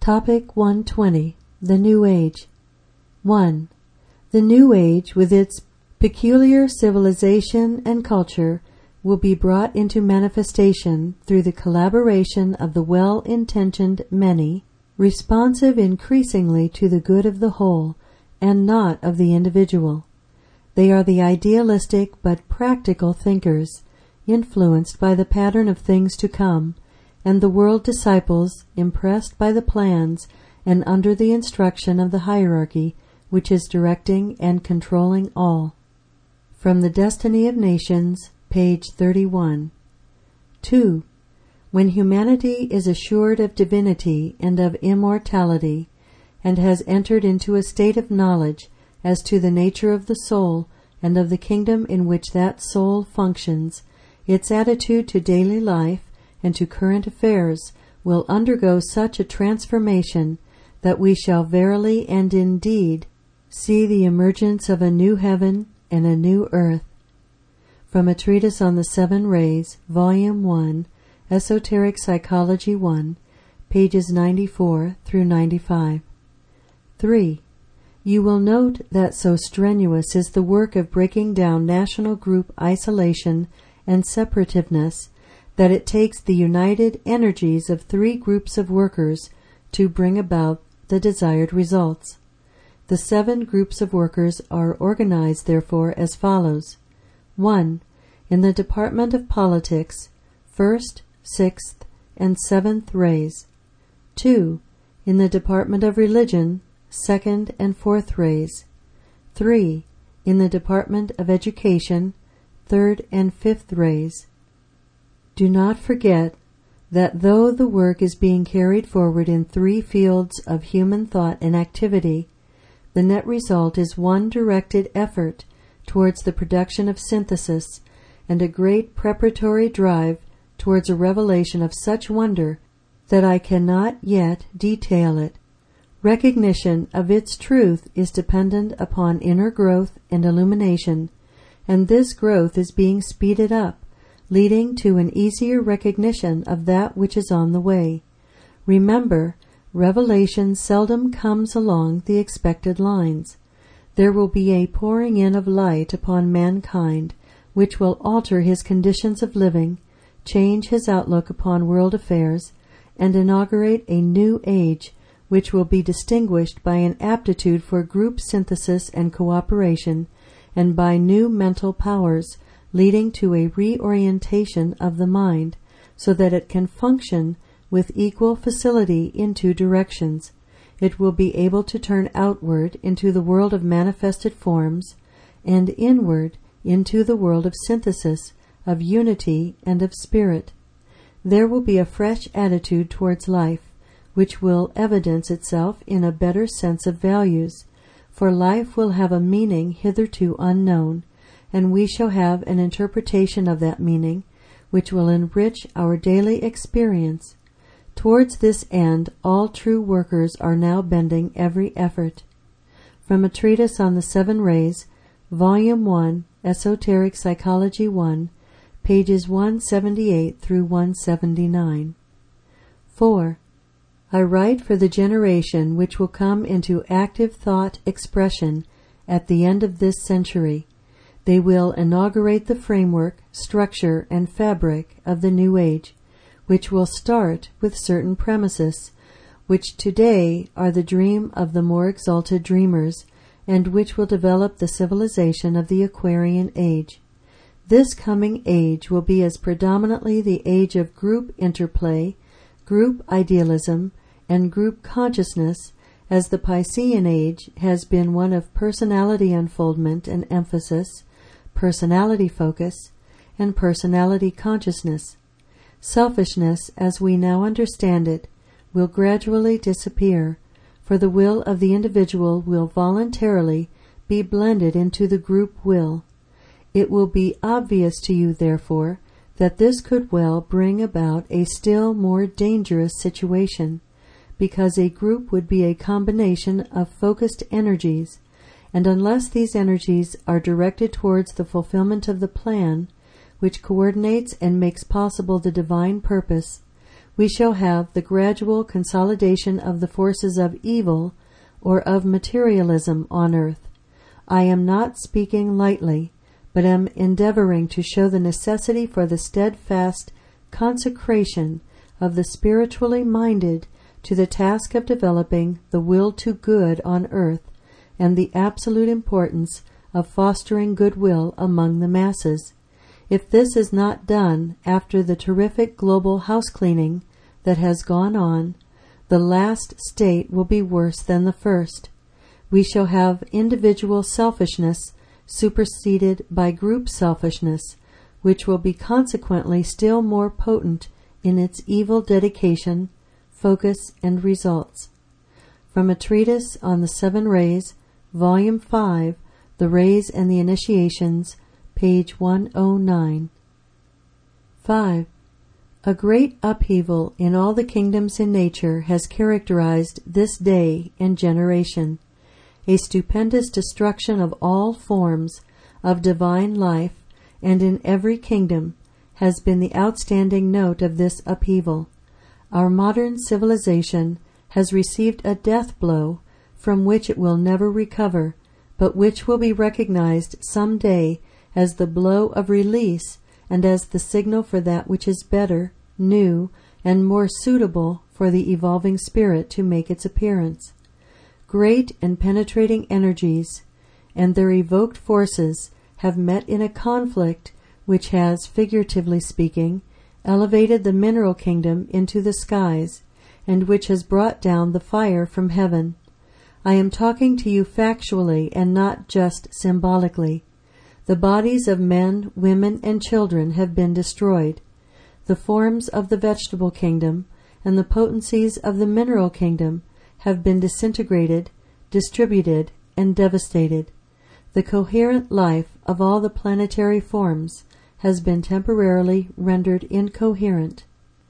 Topic 120. The New Age. 1. The New Age, with its peculiar civilization and culture, will be brought into manifestation through the collaboration of the well-intentioned many, responsive increasingly to the good of the whole, and not of the individual. They are the idealistic but practical thinkers, influenced by the pattern of things to come, and the world disciples, impressed by the plans and under the instruction of the hierarchy which is directing and controlling all. From the Destiny of Nations, page 31. 2. When humanity is assured of divinity and of immortality, and has entered into a state of knowledge as to the nature of the soul and of the kingdom in which that soul functions, its attitude to daily life and to current affairs will undergo such a transformation that we shall verily and indeed see the emergence of a new heaven and a new earth. From a treatise on the Seven Rays, Volume 1, Esoteric Psychology 1, pages 94 through 95. 3. You will note that so strenuous is the work of breaking down national group isolation and separativeness that it takes the united energies of 3 groups of workers to bring about the desired results. The 7 groups of workers are organized, therefore, as follows. 1. In the Department of Politics, 1st, 6th, and 7th Rays. 2. In the Department of Religion, 2nd and 4th Rays. 3. In the Department of Education, 3rd and 5th Rays. Do not forget that though the work is being carried forward in 3 fields of human thought and activity, the net result is one directed effort towards the production of synthesis and a great preparatory drive towards a revelation of such wonder that I cannot yet detail it. Recognition of its truth is dependent upon inner growth and illumination, and this growth is being speeded up, leading to an easier recognition of that which is on the way. Remember, revelation seldom comes along the expected lines. There will be a pouring in of light upon mankind, which will alter his conditions of living, change his outlook upon world affairs, and inaugurate a new age, which will be distinguished by an aptitude for group synthesis and cooperation, and by new mental powers, leading to a reorientation of the mind, so that it can function with equal facility in 2 directions. It will be able to turn outward into the world of manifested forms, and inward into the world of synthesis, of unity, and of spirit. There will be a fresh attitude towards life, which will evidence itself in a better sense of values, for life will have a meaning hitherto unknown, and we shall have an interpretation of that meaning, which will enrich our daily experience. Towards this end all true workers are now bending every effort. From a treatise on the 7 Rays, Volume 1, Esoteric Psychology 1, pages 178 through 179. 4. I write for the generation which will come into active thought expression at the end of this century. They will inaugurate the framework, structure, and fabric of the New Age, which will start with certain premises, which today are the dream of the more exalted dreamers, and which will develop the civilization of the Aquarian Age. This coming age will be as predominantly the age of group interplay, group idealism, and group consciousness as the Piscean Age has been one of personality unfoldment and emphasis, personality focus, and personality consciousness. Selfishness, as we now understand it, will gradually disappear, for the will of the individual will voluntarily be blended into the group will. It will be obvious to you, therefore, that this could well bring about a still more dangerous situation, because a group would be a combination of focused energies, and unless these energies are directed towards the fulfillment of the plan, which coordinates and makes possible the divine purpose, we shall have the gradual consolidation of the forces of evil or of materialism on earth. I am not speaking lightly, but am endeavoring to show the necessity for the steadfast consecration of the spiritually minded to the task of developing the will to good on earth, and the absolute importance of fostering goodwill among the masses. If this is not done after the terrific global house-cleaning that has gone on, the last state will be worse than the first. We shall have individual selfishness superseded by group selfishness, which will be consequently still more potent in its evil dedication, focus, and results. From a treatise on the 7 Rays, Volume 5, The Rays and the Initiations, page 109. 5. A great upheaval in all the kingdoms in nature has characterized this day and generation. A stupendous destruction of all forms of divine life, and in every kingdom, has been the outstanding note of this upheaval. Our modern civilization has received a death blow from which it will never recover, but which will be recognized some day as the blow of release and as the signal for that which is better, new, and more suitable for the evolving spirit to make its appearance. Great and penetrating energies and their evoked forces have met in a conflict which has, figuratively speaking, elevated the mineral kingdom into the skies, and which has brought down the fire from heaven. I am talking to you factually and not just symbolically. The bodies of men, women, and children have been destroyed. The forms of the vegetable kingdom and the potencies of the mineral kingdom have been disintegrated, distributed, and devastated. The coherent life of all the planetary forms has been temporarily rendered incoherent.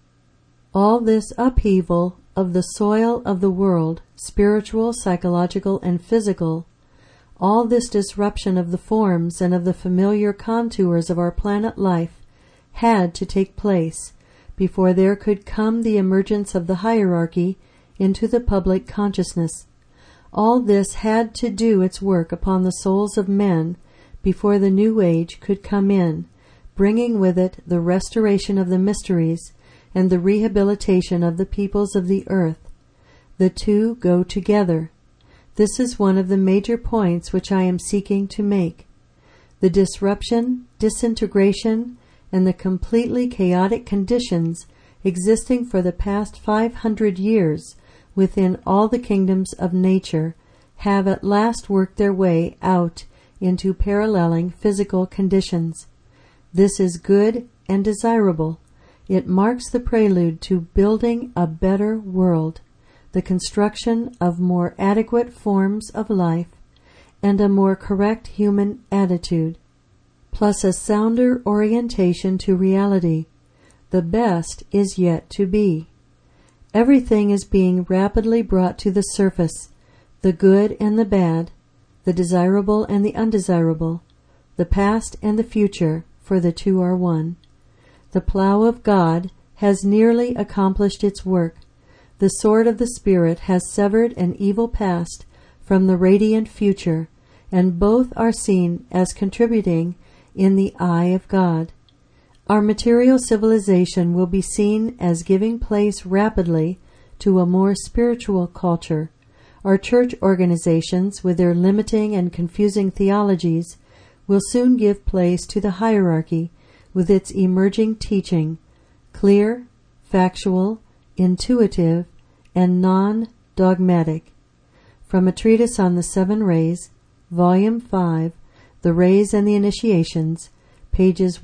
All this upheaval of the soil of the world, spiritual, psychological, and physical, all this disruption of the forms and of the familiar contours of our planet life had to take place before there could come the emergence of the hierarchy into the public consciousness. All this had to do its work upon the souls of men before the New Age could come in, bringing with it the restoration of the mysteries and the rehabilitation of the peoples of the earth. The two go together. This is one of the major points which I am seeking to make. The disruption, disintegration, and the completely chaotic conditions existing for the past 500 years within all the kingdoms of nature have at last worked their way out into paralleling physical conditions. This is good and desirable. It marks the prelude to building a better world, the construction of more adequate forms of life, and a more correct human attitude, plus a sounder orientation to reality. The best is yet to be. Everything is being rapidly brought to the surface, the good and the bad, the desirable and the undesirable, the past and the future, for the two are one. The plough of God has nearly accomplished its work. The sword of the Spirit has severed an evil past from the radiant future, and both are seen as contributing in the eye of God. Our material civilization will be seen as giving place rapidly to a more spiritual culture. Our church organizations, with their limiting and confusing theologies, will soon give place to the hierarchy with its emerging teaching, clear, factual, intuitive, and non-dogmatic. From a treatise on the 7 Rays, Volume 5, The Rays and the Initiations, pages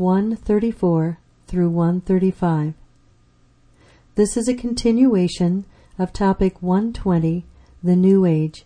134 through 135. This is a continuation of topic 120, the New Age.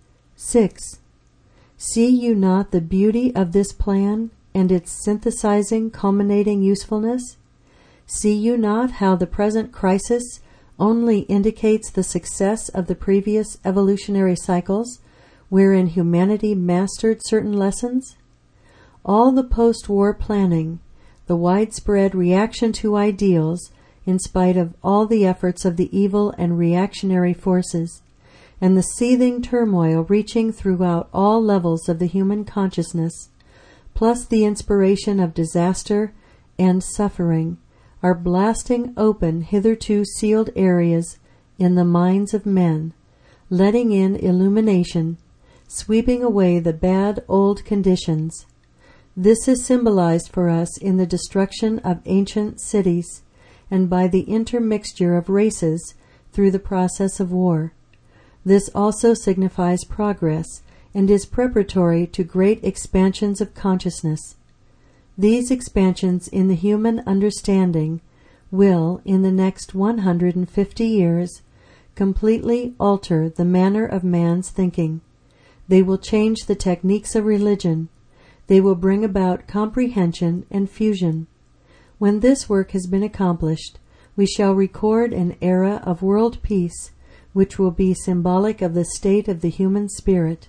6. See you not the beauty of this plan and its synthesizing, culminating usefulness? See you not how the present crisis only indicates the success of the previous evolutionary cycles, wherein humanity mastered certain lessons? All the post-war planning, the widespread reaction to ideals in spite of all the efforts of the evil and reactionary forces, and the seething turmoil reaching throughout all levels of the human consciousness, plus the inspiration of disaster and suffering, are blasting open hitherto sealed areas in the minds of men, letting in illumination, sweeping away the bad old conditions. This is symbolized for us in the destruction of ancient cities and by the intermixture of races through the process of war. This also signifies progress and is preparatory to great expansions of consciousness. These expansions in the human understanding will, in the next 150 years, completely alter the manner of man's thinking. They will change the techniques of religion. They will bring about comprehension and fusion. When this work has been accomplished, we shall record an era of world peace, which will be symbolic of the state of the human spirit.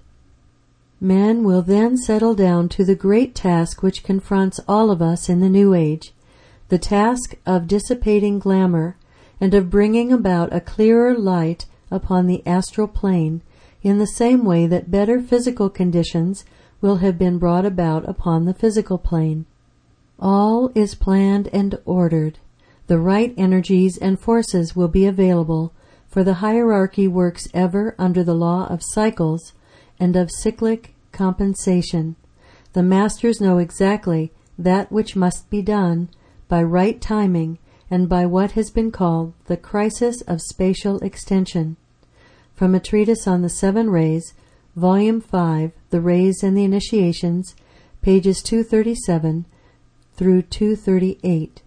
Man will then settle down to the great task which confronts all of us in the New Age, the task of dissipating glamour and of bringing about a clearer light upon the astral plane in the same way that better physical conditions will have been brought about upon the physical plane. All is planned and ordered. The right energies and forces will be available, for the hierarchy works ever under the law of cycles and of cyclic compensation. The masters know exactly that which must be done by right timing and by what has been called the crisis of spatial extension. From a treatise on the Seven Rays, Volume 5, The Rays and the Initiations, pages 237 through 238.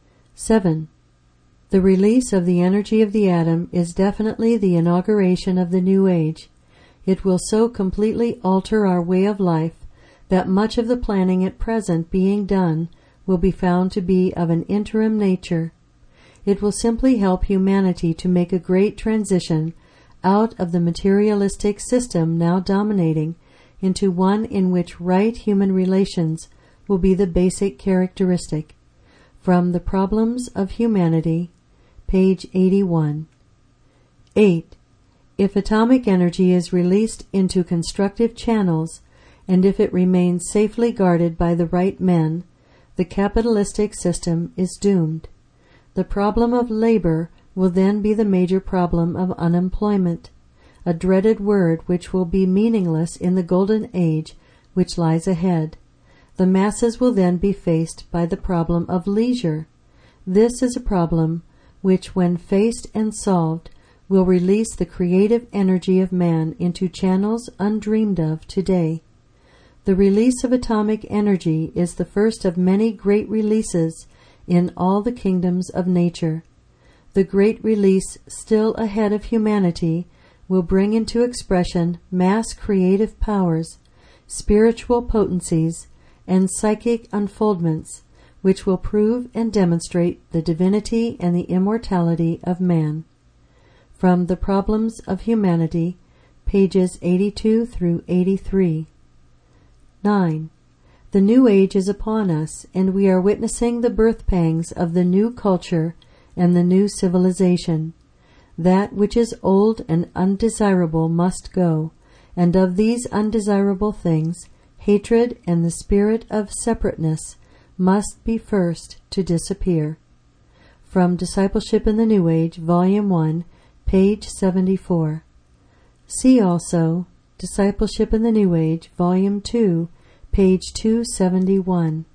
7. The release of the energy of the atom is definitely the inauguration of the New Age. It will so completely alter our way of life that much of the planning at present being done will be found to be of an interim nature. It will simply help humanity to make a great transition out of the materialistic system now dominating into one in which right human relations will be the basic characteristic. From The Problems of Humanity, page 81. 8. If atomic energy is released into constructive channels, and if it remains safely guarded by the right men, the capitalistic system is doomed. The problem of labor will then be the major problem of unemployment, a dreaded word which will be meaningless in the golden age which lies ahead. The masses will then be faced by the problem of leisure. This is a problem which, when faced and solved, will release the creative energy of man into channels undreamed of today. The release of atomic energy is the first of many great releases in all the kingdoms of nature. The great release still ahead of humanity will bring into expression mass creative powers, spiritual potencies, and psychic unfoldments, which will prove and demonstrate the divinity and the immortality of man. From The Problems of Humanity, pages 82 through 83. 9. The New Age is upon us, and we are witnessing the birth pangs of the new culture and the new civilization. That which is old and undesirable must go, and of these undesirable things, hatred and the spirit of separateness must be first to disappear. From Discipleship in the New Age, Volume 1, page 74. See also Discipleship in the New Age, Volume 2, page 271.